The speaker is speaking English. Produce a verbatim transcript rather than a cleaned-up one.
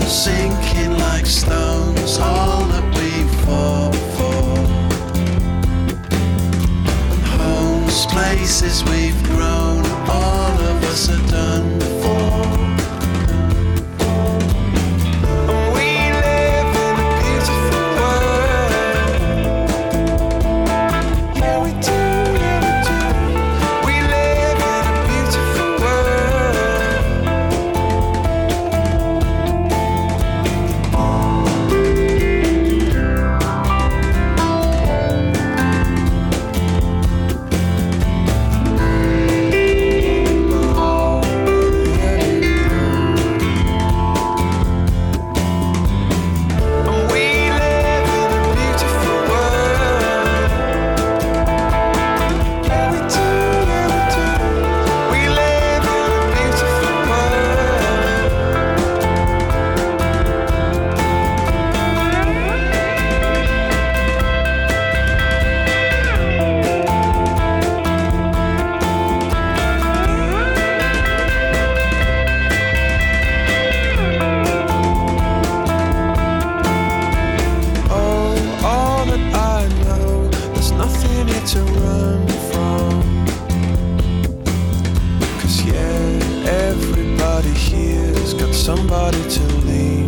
sinking like stones, all that we fought for. Homes, places we've grown, all of us are done for. And we live in a beautiful world. Yeah, we do, yeah, we do. We live in a beautiful somebody to lean